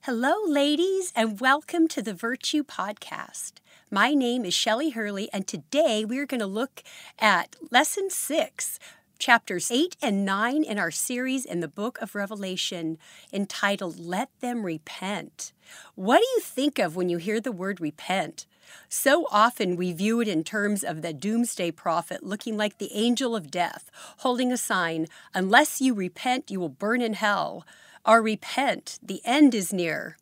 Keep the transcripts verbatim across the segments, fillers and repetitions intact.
Hello, ladies, and welcome to the Virtue Podcast. My name is Shelley Hurley, and today we're going to look at Lesson six, Chapters eight and nine in our series in the book of Revelation, entitled, Let Them Repent. What do you think of when you hear the word repent? So often we view it in terms of the doomsday prophet looking like the angel of death, holding a sign, unless you repent, you will burn in hell. Or repent, the end is near.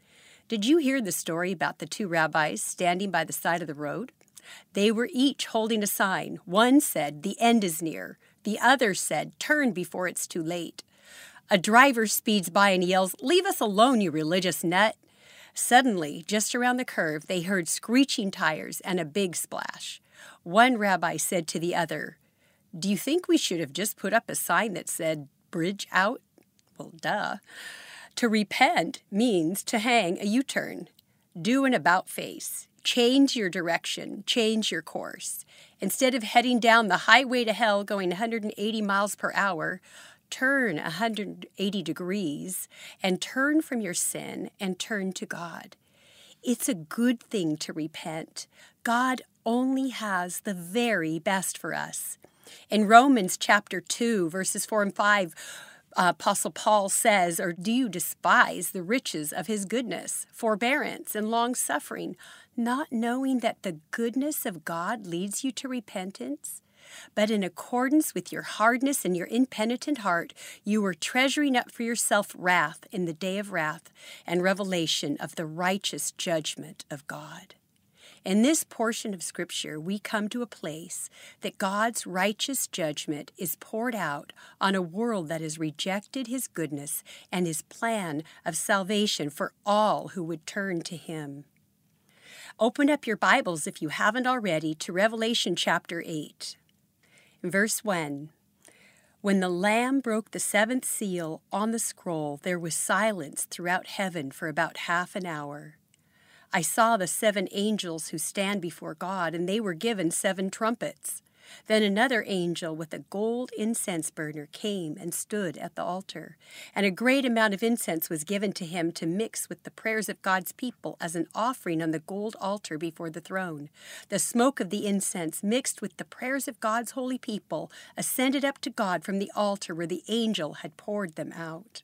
Did you hear the story about the two rabbis standing by the side of the road? They were each holding a sign. One said, the end is near. The other said, turn before it's too late. A driver speeds by and yells, leave us alone, you religious nut. Suddenly, just around the curve, they heard screeching tires and a big splash. One rabbi said to the other, do you think we should have just put up a sign that said, bridge out? Well, duh. To repent means to hang a U-turn. Do an about-face. Change your direction. Change your course. Instead of heading down the highway to hell going one hundred eighty miles per hour, turn one hundred eighty degrees and turn from your sin and turn to God. It's a good thing to repent. God only has the very best for us. In Romans chapter two, verses four and five, Uh, Apostle Paul says, or do you despise the riches of his goodness, forbearance, and long-suffering, not knowing that the goodness of God leads you to repentance? But in accordance with your hardness and your impenitent heart, you are treasuring up for yourself wrath in the day of wrath and revelation of the righteous judgment of God. In this portion of Scripture, we come to a place that God's righteous judgment is poured out on a world that has rejected His goodness and His plan of salvation for all who would turn to Him. Open up your Bibles, if you haven't already, to Revelation chapter eight. In verse one, when the Lamb broke the seventh seal on the scroll, there was silence throughout heaven for about half an hour. I saw the seven angels who stand before God, and they were given seven trumpets. Then another angel with a gold incense burner came and stood at the altar, and a great amount of incense was given to him to mix with the prayers of God's people as an offering on the gold altar before the throne. The smoke of the incense mixed with the prayers of God's holy people ascended up to God from the altar where the angel had poured them out.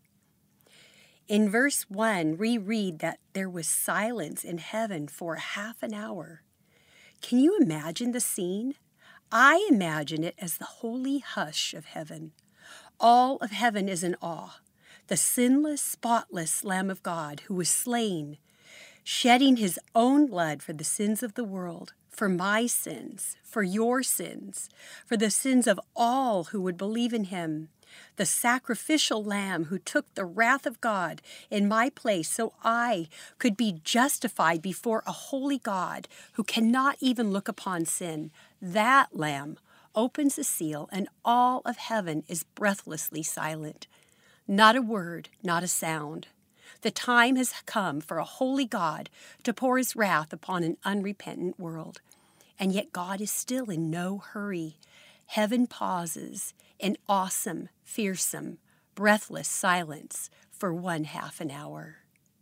In verse one, we read that there was silence in heaven for half an hour. Can you imagine the scene? I imagine it as the holy hush of heaven. All of heaven is in awe. The sinless, spotless Lamb of God who was slain, shedding his own blood for the sins of the world, for my sins, for your sins, for the sins of all who would believe in him. The sacrificial lamb who took the wrath of God in my place so I could be justified before a holy God who cannot even look upon sin. That lamb opens the seal and all of heaven is breathlessly silent. Not a word, not a sound. The time has come for a holy God to pour his wrath upon an unrepentant world. And yet God is still in no hurry. Heaven pauses in awesome, fearsome, breathless silence for one half an hour.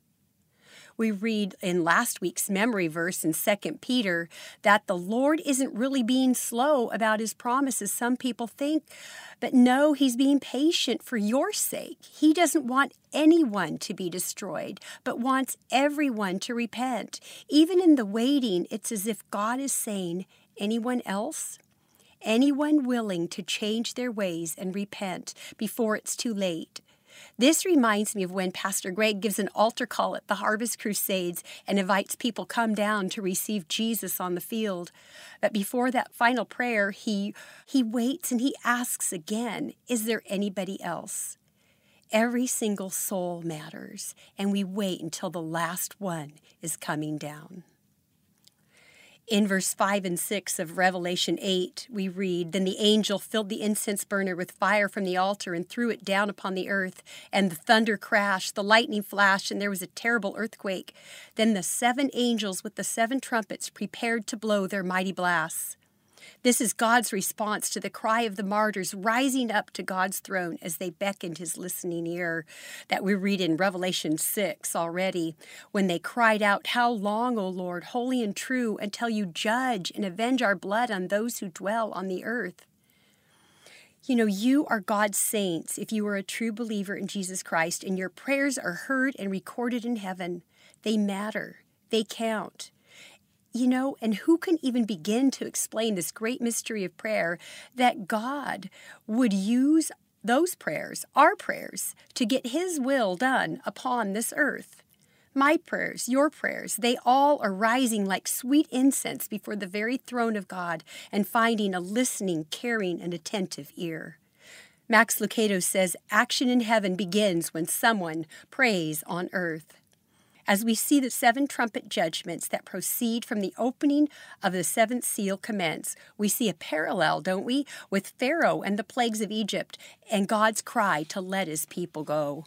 We read in last week's memory verse in Second Peter that the Lord isn't really being slow about his promises, some people think, but no, he's being patient for your sake. He doesn't want anyone to be destroyed, but wants everyone to repent. Even in the waiting, it's as if God is saying, anyone else? Anyone willing to change their ways and repent before it's too late. This reminds me of when Pastor Greg gives an altar call at the Harvest Crusades and invites people come down to receive Jesus on the field. But before that final prayer, he, he waits and he asks again, is there anybody else? Every single soul matters, and we wait until the last one is coming down. In verse five and six of Revelation eight, we read, then the angel filled the incense burner with fire from the altar and threw it down upon the earth, and the thunder crashed, the lightning flashed, and there was a terrible earthquake. Then the seven angels with the seven trumpets prepared to blow their mighty blasts. This is God's response to the cry of the martyrs rising up to God's throne as they beckoned his listening ear that we read in Revelation six already, when they cried out, "How long, O Lord, holy and true, until you judge and avenge our blood on those who dwell on the earth?" You know, you are God's saints if you are a true believer in Jesus Christ, and your prayers are heard and recorded in heaven. They matter. They count. You know, and who can even begin to explain this great mystery of prayer, that God would use those prayers, our prayers, to get his will done upon this earth? My prayers, your prayers, they all are rising like sweet incense before the very throne of God and finding a listening, caring, and attentive ear. Max Lucado says, action in heaven begins when someone prays on earth. As we see the seven trumpet judgments that proceed from the opening of the seventh seal commence, we see a parallel, don't we, with Pharaoh and the plagues of Egypt and God's cry to let his people go.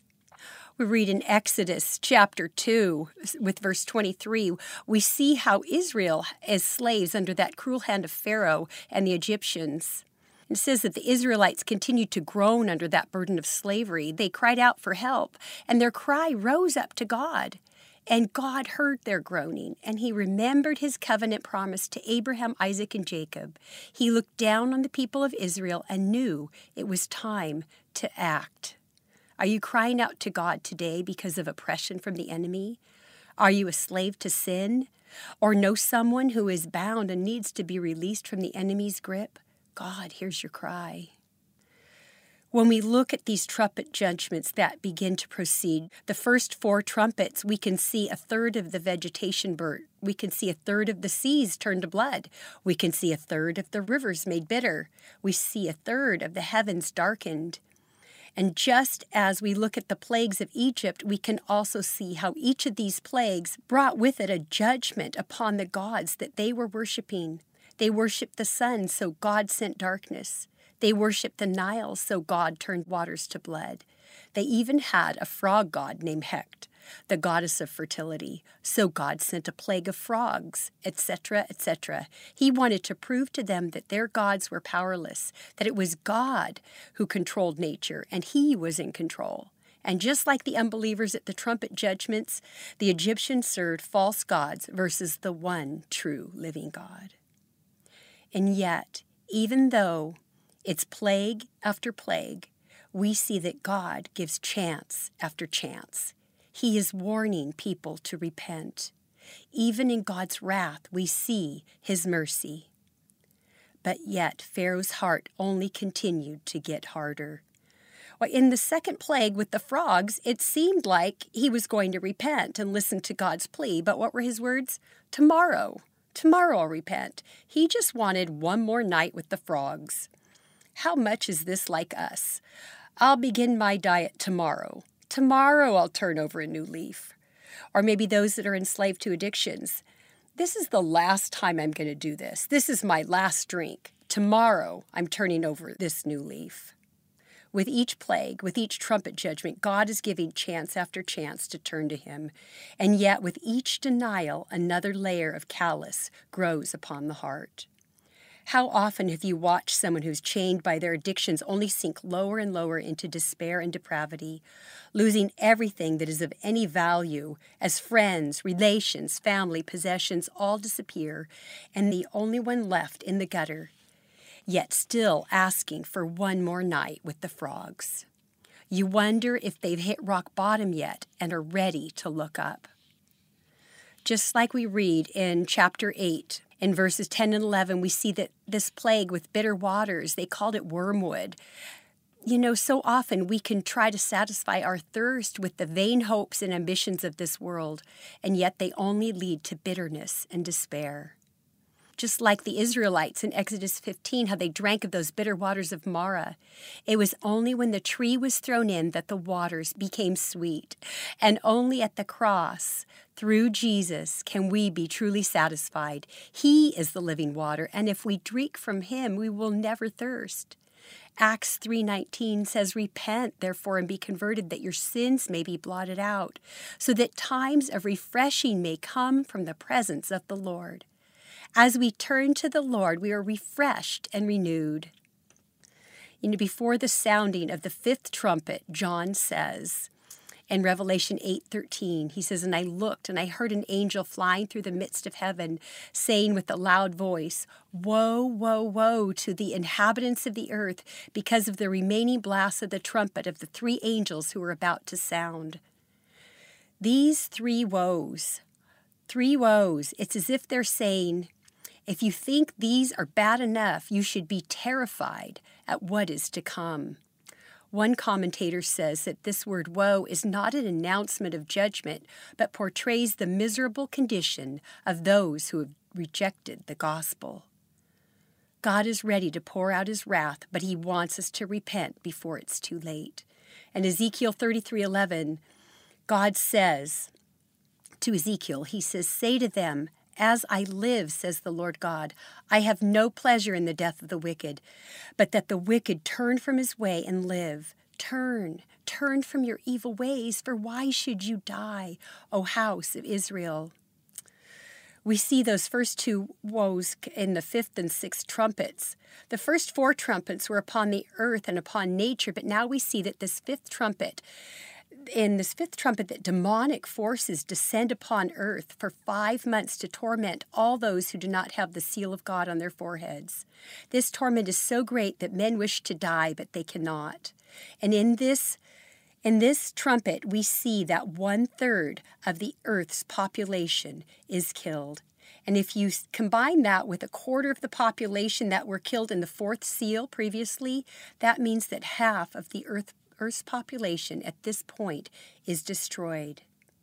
We read in Exodus chapter two with verse twenty-three, we see how Israel is slaves under that cruel hand of Pharaoh and the Egyptians. It says that the Israelites continued to groan under that burden of slavery. They cried out for help, and their cry rose up to God. And God heard their groaning, and he remembered his covenant promise to Abraham, Isaac, and Jacob. He looked down on the people of Israel and knew it was time to act. Are you crying out to God today because of oppression from the enemy? Are you a slave to sin? Or know someone who is bound and needs to be released from the enemy's grip? God hears your cry. When we look at these trumpet judgments that begin to proceed, the first four trumpets, we can see a third of the vegetation burnt. We can see a third of the seas turn to blood. We can see a third of the rivers made bitter. We see a third of the heavens darkened. And just as we look at the plagues of Egypt, we can also see how each of these plagues brought with it a judgment upon the gods that they were worshiping. They worshiped the sun, so God sent darkness. They worshiped the Nile, so God turned waters to blood. They even had a frog god named Hecht, the goddess of fertility, so God sent a plague of frogs, et cetera, et cetera. He wanted to prove to them that their gods were powerless, that it was God who controlled nature, and he was in control. And just like the unbelievers at the trumpet judgments, the Egyptians served false gods versus the one true living God. And yet, even though it's plague after plague, we see that God gives chance after chance. He is warning people to repent. Even in God's wrath, we see his mercy. But yet, Pharaoh's heart only continued to get harder. Well, in the second plague with the frogs, it seemed like he was going to repent and listen to God's plea. But what were his words? Tomorrow. Tomorrow I'll repent. He just wanted one more night with the frogs. How much is this like us? I'll begin my diet tomorrow. Tomorrow I'll turn over a new leaf. Or maybe those that are enslaved to addictions. This is the last time I'm going to do this. This is my last drink. Tomorrow I'm turning over this new leaf. With each plague, with each trumpet judgment, God is giving chance after chance to turn to him. And yet with each denial, another layer of callous grows upon the heart. How often have you watched someone who's chained by their addictions only sink lower and lower into despair and depravity, losing everything that is of any value as friends, relations, family, possessions all disappear, and the only one left in the gutter, yet still asking for one more night with the frogs. You wonder if they've hit rock bottom yet and are ready to look up. Just like we read in chapter eight, in verses ten and eleven, we see that this plague with bitter waters, they called it wormwood. You know, so often we can try to satisfy our thirst with the vain hopes and ambitions of this world, and yet they only lead to bitterness and despair. Just like the Israelites in Exodus fifteen, how they drank of those bitter waters of Marah. It was only when the tree was thrown in that the waters became sweet. And only at the cross, through Jesus, can we be truly satisfied. He is the living water, and if we drink from him, we will never thirst. Acts three nineteen says, "Repent, therefore, and be converted, that your sins may be blotted out, so that times of refreshing may come from the presence of the Lord." As we turn to the Lord, we are refreshed and renewed. You know, before the sounding of the fifth trumpet, John says in Revelation eight thirteen, he says, "And I looked, and I heard an angel flying through the midst of heaven, saying with a loud voice, 'Woe, woe, woe to the inhabitants of the earth, because of the remaining blasts of the trumpet of the three angels who are about to sound.'" These three woes, three woes, it's as if they're saying, if you think these are bad enough, you should be terrified at what is to come. One commentator says that this word woe is not an announcement of judgment, but portrays the miserable condition of those who have rejected the gospel. God is ready to pour out his wrath, but he wants us to repent before it's too late. And Ezekiel thirty-three eleven, God says to Ezekiel, he says, "Say to them, 'As I live, says the Lord God, I have no pleasure in the death of the wicked, but that the wicked turn from his way and live. Turn, turn from your evil ways, for why should you die, O house of Israel?'" We see those first two woes in the fifth and sixth trumpets. The first four trumpets were upon the earth and upon nature, but now we see that this fifth trumpet in this fifth trumpet that demonic forces descend upon earth for five months to torment all those who do not have the seal of God on their foreheads. This torment is so great that men wish to die, but they cannot. And in this in this trumpet, we see that one-third of the earth's population is killed. And if you combine that with a quarter of the population that were killed in the fourth seal previously, that means that half of the earth Earth's population at this point is destroyed.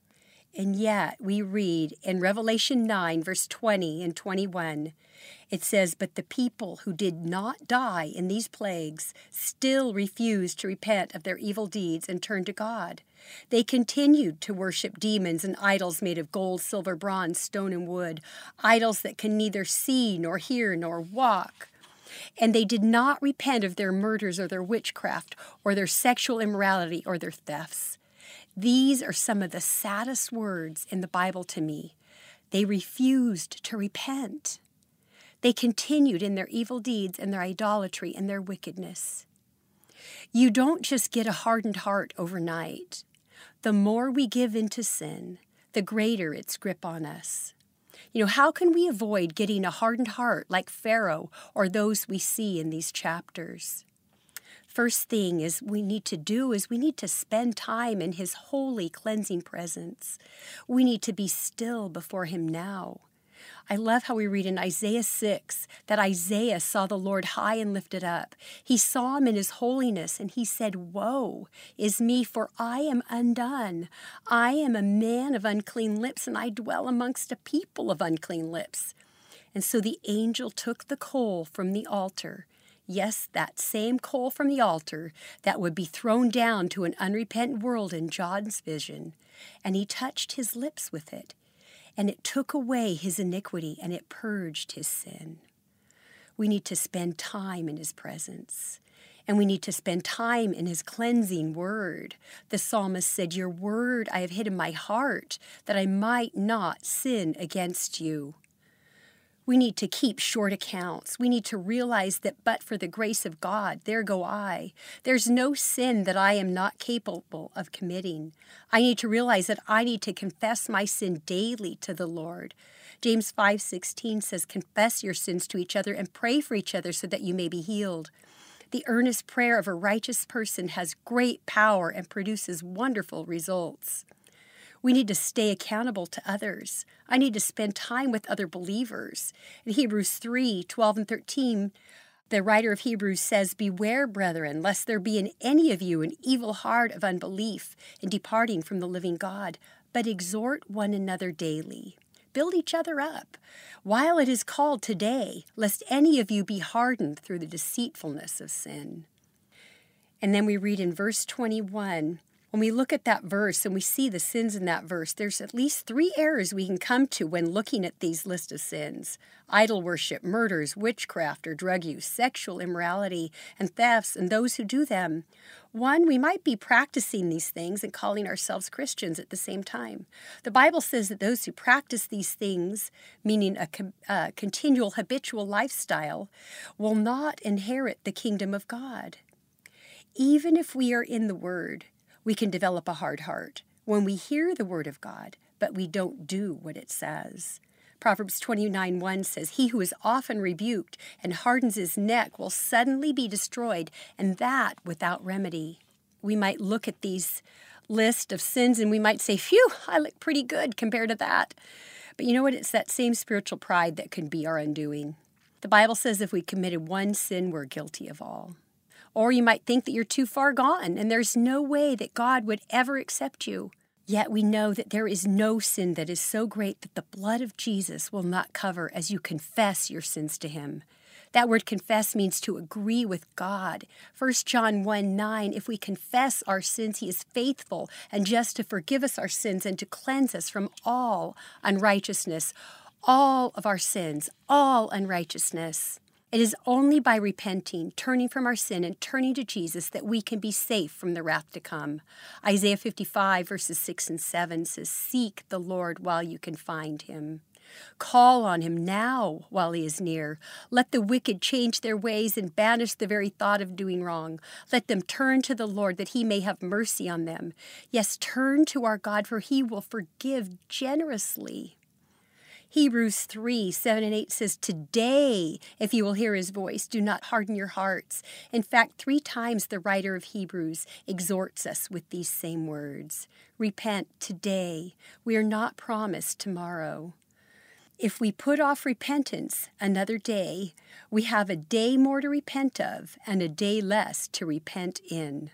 And yet we read in Revelation nine, verse twenty and twenty-one, it says, "But the people who did not die in these plagues still refused to repent of their evil deeds and turn to God. They continued to worship demons and idols made of gold, silver, bronze, stone, and wood, idols that can neither see nor hear nor walk. And they did not repent of their murders or their witchcraft or their sexual immorality or their thefts." These are some of the saddest words in the Bible to me. They refused to repent. They continued in their evil deeds and their idolatry and their wickedness. You don't just get a hardened heart overnight. The more we give into sin, the greater its grip on us. You know, how can we avoid getting a hardened heart like Pharaoh or those we see in these chapters? First thing is we need to do is we need to spend time in his holy cleansing presence. We need to be still before him now. I love how we read in Isaiah six that Isaiah saw the Lord high and lifted up. He saw him in his holiness, and he said, "Woe is me, for I am undone. I am a man of unclean lips, and I dwell amongst a people of unclean lips." And so the angel took the coal from the altar. Yes, that same coal from the altar that would be thrown down to an unrepentant world in John's vision. And he touched his lips with it. And it took away his iniquity, and it purged his sin. We need to spend time in his presence. And we need to spend time in his cleansing word. The psalmist said, "Your word I have hid in my heart, that I might not sin against you." We need to keep short accounts. We need to realize that but for the grace of God, there go I. There's no sin that I am not capable of committing. I need to realize that I need to confess my sin daily to the Lord. James five sixteen says, "Confess your sins to each other and pray for each other so that you may be healed." The earnest prayer of a righteous person has great power and produces wonderful results. We need to stay accountable to others. I need to spend time with other believers. In Hebrews three twelve and thirteen, the writer of Hebrews says, "Beware, brethren, lest there be in any of you an evil heart of unbelief in departing from the living God, but exhort one another daily." Build each other up, while it is called today, lest any of you be hardened through the deceitfulness of sin. And then we read in verse twenty-one, When we look at that verse and we see the sins in that verse, there's at least three errors we can come to when looking at these list of sins: idol worship, murders, witchcraft or drug use, sexual immorality, and thefts, and those who do them. One, we might be practicing these things and calling ourselves Christians at the same time. The Bible says that those who practice these things, meaning a com- uh, continual habitual lifestyle, will not inherit the kingdom of God. Even if we are in the Word, we can develop a hard heart when we hear the Word of God, but we don't do what it says. Proverbs twenty-nine one says, "He who is often rebuked and hardens his neck will suddenly be destroyed, and that without remedy." We might look at these list of sins and we might say, "Phew, I look pretty good compared to that." But you know what? It's that same spiritual pride that can be our undoing. The Bible says if we committed one sin, we're guilty of all. Or you might think that you're too far gone and there's no way that God would ever accept you. Yet we know that there is no sin that is so great that the blood of Jesus will not cover as you confess your sins to Him. That word confess means to agree with God. First John one nine, if we confess our sins, He is faithful and just to forgive us our sins and to cleanse us from all unrighteousness. All of our sins, all unrighteousness. It is only by repenting, turning from our sin, and turning to Jesus that we can be safe from the wrath to come. Isaiah fifty-five, verses six and seven says, "Seek the Lord while you can find Him. Call on Him now while He is near. Let the wicked change their ways and banish the very thought of doing wrong. Let them turn to the Lord that He may have mercy on them. Yes, turn to our God, for He will forgive generously." Hebrews three, seven and eight says, "Today, if you will hear His voice, do not harden your hearts." In fact, three times the writer of Hebrews exhorts us with these same words. Repent today. We are not promised tomorrow. If we put off repentance another day, we have a day more to repent of and a day less to repent in.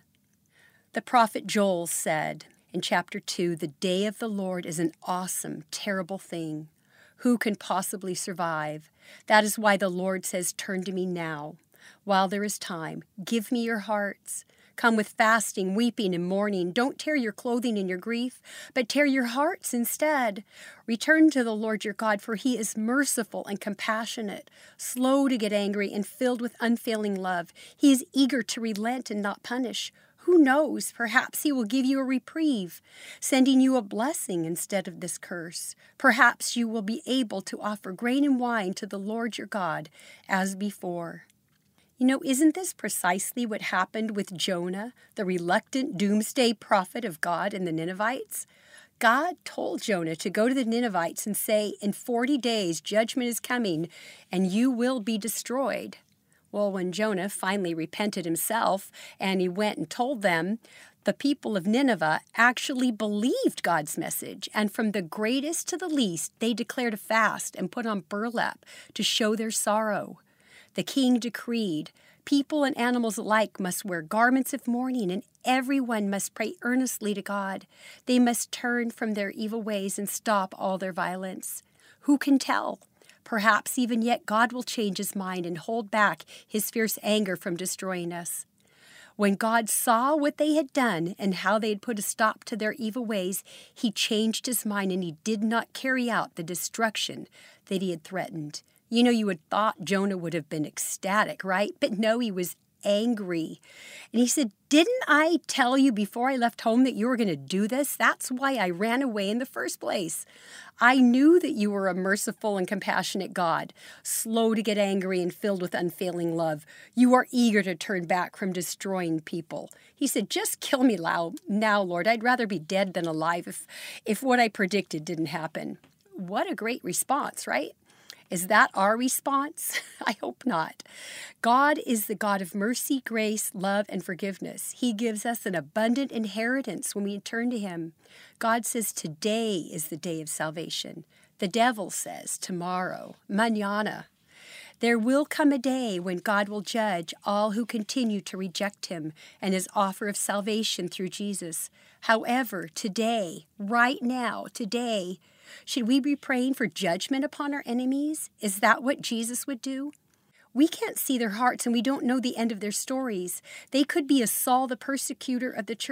The prophet Joel said in chapter two, "The day of the Lord is an awesome, terrible thing. Who can possibly survive? That is why the Lord says, turn to me now, while there is time. Give me your hearts. Come with fasting, weeping, and mourning. Don't tear your clothing in your grief, but tear your hearts instead. Return to the Lord your God, for He is merciful and compassionate, slow to get angry, and filled with unfailing love. He is eager to relent and not punish. Who knows, perhaps He will give you a reprieve, sending you a blessing instead of this curse. Perhaps you will be able to offer grain and wine to the Lord your God as before." You know, isn't this precisely what happened with Jonah, the reluctant doomsday prophet of God and the Ninevites? God told Jonah to go to the Ninevites and say, in forty days judgment is coming and you will be destroyed. Well, when Jonah finally repented himself and he went and told them, the people of Nineveh actually believed God's message. And from the greatest to the least, they declared a fast and put on burlap to show their sorrow. The king decreed, people and animals alike must wear garments of mourning, and everyone must pray earnestly to God. They must turn from their evil ways and stop all their violence. Who can tell? Perhaps even yet God will change His mind and hold back His fierce anger from destroying us. When God saw what they had done and how they had put a stop to their evil ways, He changed His mind and He did not carry out the destruction that He had threatened. You know, you would thought Jonah would have been ecstatic, right? But no, he was angry. And he said, "Didn't I tell you before I left home that you were going to do this? That's why I ran away in the first place. I knew that you were a merciful and compassionate God, slow to get angry and filled with unfailing love. You are eager to turn back from destroying people." He said, "Just kill me now, Lord. I'd rather be dead than alive if, if what I predicted didn't happen." What a great response, right? Is that our response? I hope not. God is the God of mercy, grace, love, and forgiveness. He gives us an abundant inheritance when we turn to Him. God says today is the day of salvation. The devil says tomorrow, mañana. There will come a day when God will judge all who continue to reject Him and His offer of salvation through Jesus. However, today, right now, today, should we be praying for judgment upon our enemies? Is that what Jesus would do? We can't see their hearts and we don't know the end of their stories. They could be as Saul the persecutor of the church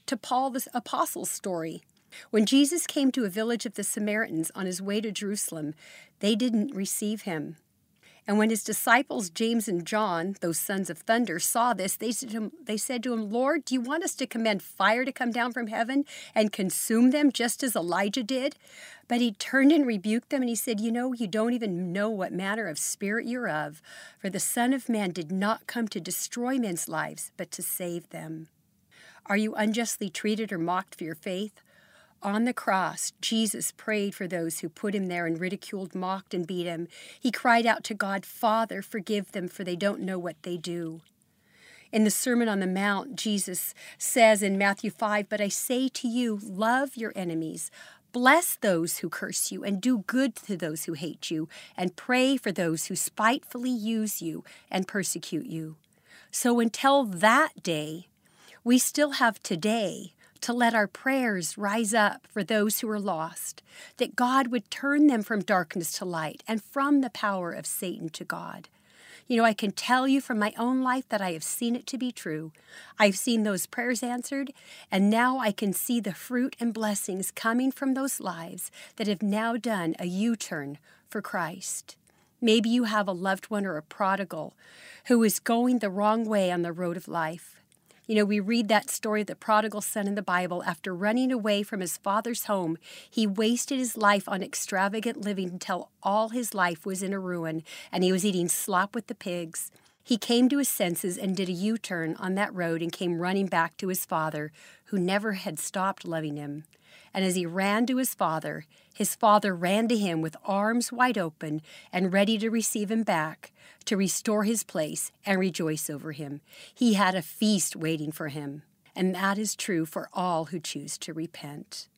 to Paul the Apostle's story. When Jesus came to a village of the Samaritans on his way to Jerusalem, they didn't receive him. And when his disciples, James and John, those sons of thunder, saw this, they said, to him, they said to him, Lord, do you want us to command fire to come down from heaven and consume them just as Elijah did? But he turned and rebuked them, and he said, you know, you don't even know what manner of spirit you're of, for the Son of Man did not come to destroy men's lives, but to save them. Are you unjustly treated or mocked for your faith? On the cross, Jesus prayed for those who put him there and ridiculed, mocked, and beat him. He cried out to God, Father, forgive them, for they don't know what they do. In the Sermon on the Mount, Jesus says in Matthew five, but I say to you, love your enemies, bless those who curse you, and do good to those who hate you, and pray for those who spitefully use you and persecute you. So until that day, we still have today to let our prayers rise up for those who are lost, that God would turn them from darkness to light and from the power of Satan to God. You know, I can tell you from my own life that I have seen it to be true. I've seen those prayers answered, and now I can see the fruit and blessings coming from those lives that have now done a U-turn for Christ. Maybe you have a loved one or a prodigal who is going the wrong way on the road of life. You know, we read that story of the prodigal son in the Bible. After running away from his father's home, he wasted his life on extravagant living until all his life was in a ruin, and he was eating slop with the pigs. He came to his senses and did a U-turn on that road and came running back to his father, who never had stopped loving him. And as he ran to his father, his father ran to him with arms wide open and ready to receive him back, to restore his place and rejoice over him. He had a feast waiting for him, and that is true for all who choose to repent.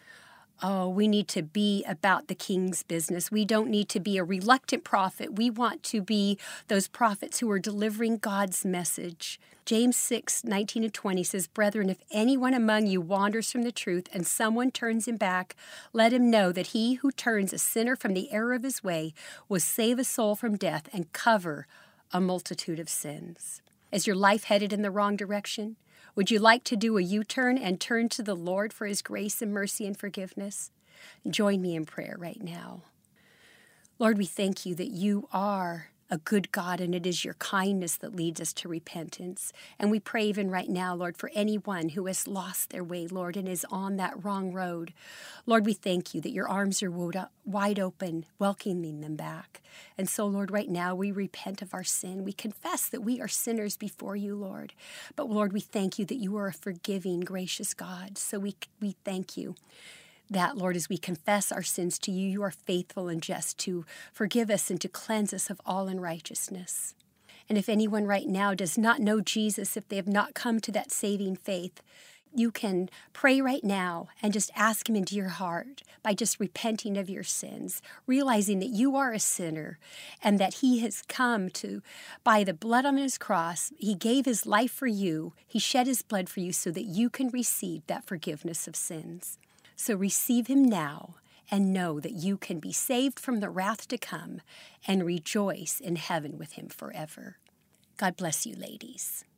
Oh, we need to be about the King's business. We don't need to be a reluctant prophet. We want to be those prophets who are delivering God's message. James six, nineteen and twenty says, Brethren, if anyone among you wanders from the truth and someone turns him back, let him know that he who turns a sinner from the error of his way will save a soul from death and cover a multitude of sins. Is your life headed in the wrong direction? Would you like to do a U-turn and turn to the Lord for his grace and mercy and forgiveness? Join me in prayer right now. Lord, we thank you that you are a good God, and it is your kindness that leads us to repentance. And we pray even right now, Lord, for anyone who has lost their way, Lord, and is on that wrong road. Lord, we thank you that your arms are wide open, welcoming them back. And so, Lord, right now we repent of our sin. We confess that we are sinners before you, Lord. But, Lord, we thank you that you are a forgiving, gracious God. So we, we thank you that, Lord, as we confess our sins to you, you are faithful and just to forgive us and to cleanse us of all unrighteousness. And if anyone right now does not know Jesus, if they have not come to that saving faith, you can pray right now and just ask him into your heart by just repenting of your sins, realizing that you are a sinner and that he has come to, by the blood on his cross, he gave his life for you. He shed his blood for you so that you can receive that forgiveness of sins. So receive him now and know that you can be saved from the wrath to come and rejoice in heaven with him forever. God bless you, ladies.